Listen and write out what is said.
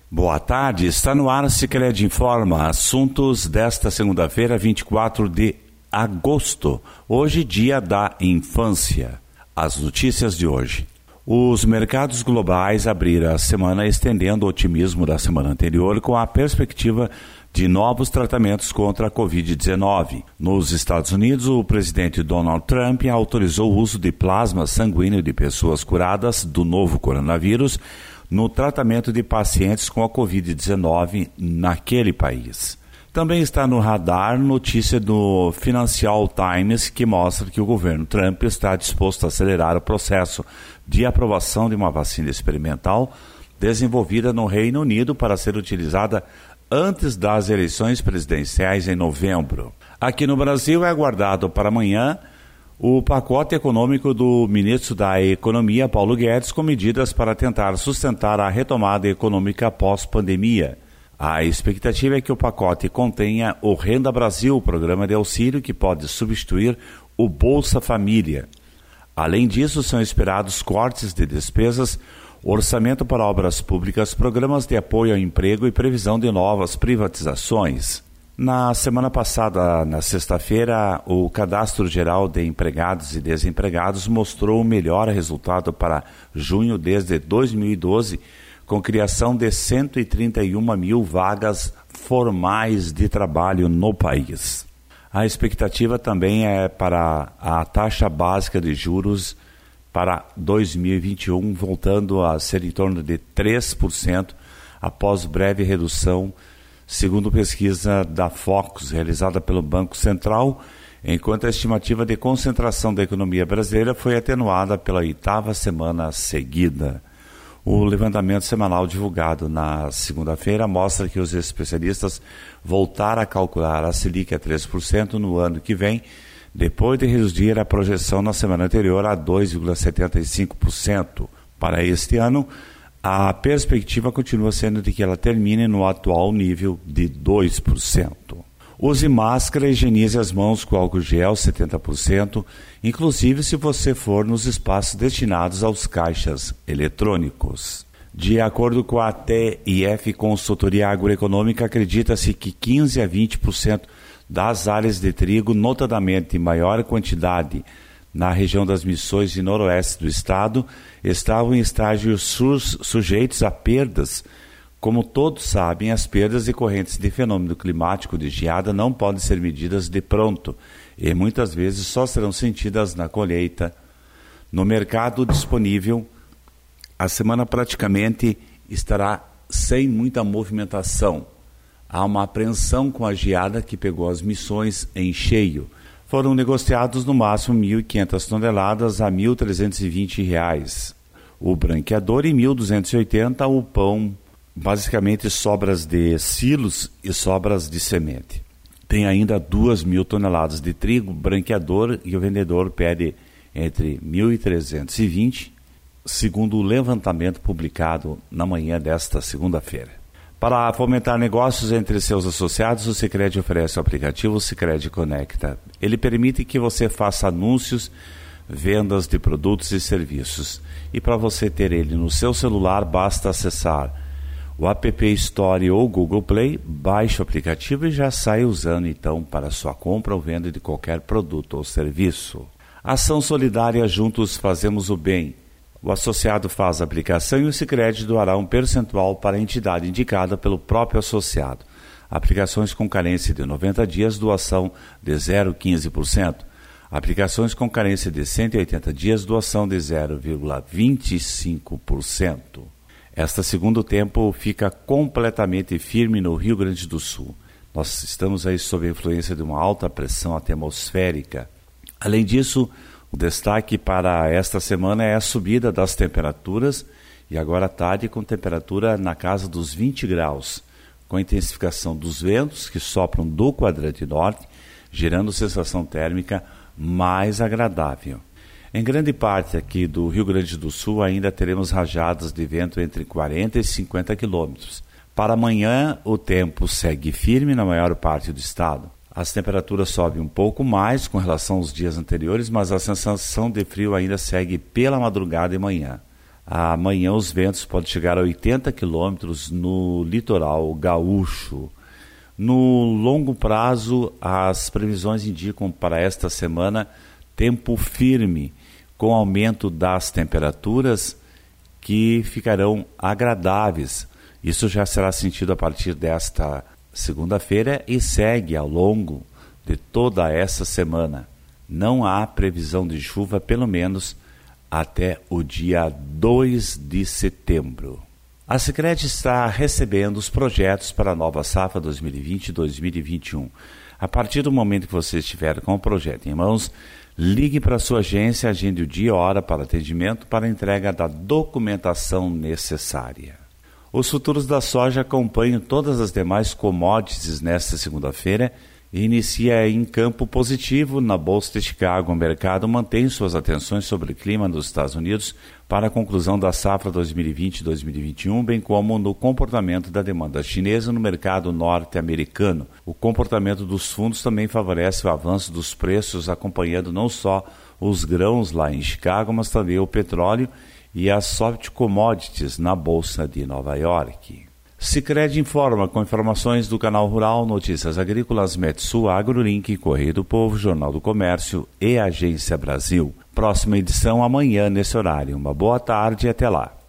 Boa tarde, está no ar Sicredi Informa, assuntos desta segunda-feira, 24 de agosto, hoje dia da infância. As notícias de hoje. Os mercados globais abriram a semana estendendo o otimismo da semana anterior com a perspectiva de novos tratamentos contra a Covid-19. Nos Estados Unidos, o presidente Donald Trump autorizou o uso de plasma sanguíneo de pessoas curadas do novo coronavírus no tratamento de pacientes com a Covid-19 naquele país. Também está no radar notícia do Financial Times que mostra que o governo Trump está disposto a acelerar o processo de aprovação de uma vacina experimental desenvolvida no Reino Unido para ser utilizada antes das eleições presidenciais em novembro. Aqui no Brasil é aguardado para amanhã o pacote econômico do ministro da Economia, Paulo Guedes, com medidas para tentar sustentar a retomada econômica pós-pandemia. A expectativa é que o pacote contenha o Renda Brasil, programa de auxílio que pode substituir o Bolsa Família. Além disso, são esperados cortes de despesas, orçamento para obras públicas, programas de apoio ao emprego e previsão de novas privatizações. Na semana passada, na sexta-feira, o Cadastro Geral de Empregados e Desempregados mostrou o melhor resultado para junho desde 2012, com criação de 131 mil vagas formais de trabalho no país. A expectativa também é para a taxa básica de juros para 2021, voltando a ser em torno de 3%, após breve redução, segundo pesquisa da Focus, realizada pelo Banco Central, enquanto a estimativa de concentração da economia brasileira foi atenuada pela 8ª semana seguida. O levantamento semanal divulgado na segunda-feira mostra que os especialistas voltaram a calcular a Selic a 3% no ano que vem, depois de reduzir a projeção na semana anterior a 2,75%. Para este ano, a perspectiva continua sendo de que ela termine no atual nível de 2%. Use máscara e higienize as mãos com álcool gel 70%, inclusive se você for nos espaços destinados aos caixas eletrônicos. De acordo com a TIF Consultoria Agroeconômica, acredita-se que 15 a 20% das áreas de trigo, notadamente em maior quantidade na região das Missões e noroeste do estado, estavam em estágios sujeitos a perdas. Como todos sabem, as perdas decorrentes de fenômeno climático de geada não podem ser medidas de pronto e muitas vezes só serão sentidas na colheita. No mercado disponível, a semana praticamente estará sem muita movimentação. Há uma apreensão com a geada que pegou as Missões em cheio. Foram negociados no máximo 1.500 toneladas a R$ 1.320. O branqueador e 1.280 o pão, basicamente sobras de silos e sobras de semente. Tem ainda 2.000 toneladas de trigo branqueador e o vendedor pede entre 1.320, segundo o levantamento publicado na manhã desta segunda-feira. Para fomentar negócios entre seus associados, o Sicredi oferece o aplicativo Sicredi Conecta. Ele permite que você faça anúncios, vendas de produtos e serviços. E para você ter ele no seu celular, basta acessar o App Store ou Google Play, baixe o aplicativo e já sai usando então para sua compra ou venda de qualquer produto ou serviço. Ação solidária, juntos fazemos o bem. O associado faz a aplicação e o Sicredi doará um percentual para a entidade indicada pelo próprio associado. Aplicações com carência de 90 dias, doação de 0,15%. Aplicações com carência de 180 dias, doação de 0,25%. Este segundo tempo fica completamente firme no Rio Grande do Sul. Nós estamos aí sob a influência de uma alta pressão atmosférica. Além disso, o destaque para esta semana é a subida das temperaturas e agora à tarde com temperatura na casa dos 20 graus, com a intensificação dos ventos que sopram do quadrante norte, gerando sensação térmica mais agradável. Em grande parte aqui do Rio Grande do Sul ainda teremos rajadas de vento entre 40 e 50 quilômetros. Para amanhã o tempo segue firme na maior parte do estado. As temperaturas sobem um pouco mais com relação aos dias anteriores, mas a sensação de frio ainda segue pela madrugada e manhã. Amanhã os ventos podem chegar a 80 km no litoral gaúcho. No longo prazo, as previsões indicam para esta semana tempo firme, com aumento das temperaturas que ficarão agradáveis. Isso já será sentido a partir desta segunda-feira e segue ao longo de toda essa semana. Não há previsão de chuva, pelo menos até o dia 2 de setembro. A Sicredi está recebendo os projetos para a nova safra 2020-2021. A partir do momento que você estiver com o projeto em mãos, ligue para a sua agência, agende o dia e hora para atendimento para a entrega da documentação necessária. Os futuros da soja acompanham todas as demais commodities nesta segunda-feira e inicia em campo positivo na Bolsa de Chicago. O mercado mantém suas atenções sobre o clima nos Estados Unidos para a conclusão da safra 2020-2021, bem como no comportamento da demanda chinesa no mercado norte-americano. O comportamento dos fundos também favorece o avanço dos preços, acompanhando não só os grãos lá em Chicago, mas também o petróleo e as soft commodities na Bolsa de Nova York. Sicredi informa com informações do Canal Rural, Notícias Agrícolas, Metsul, AgroLink, Correio do Povo, Jornal do Comércio e Agência Brasil. Próxima edição amanhã nesse horário. Uma boa tarde e até lá.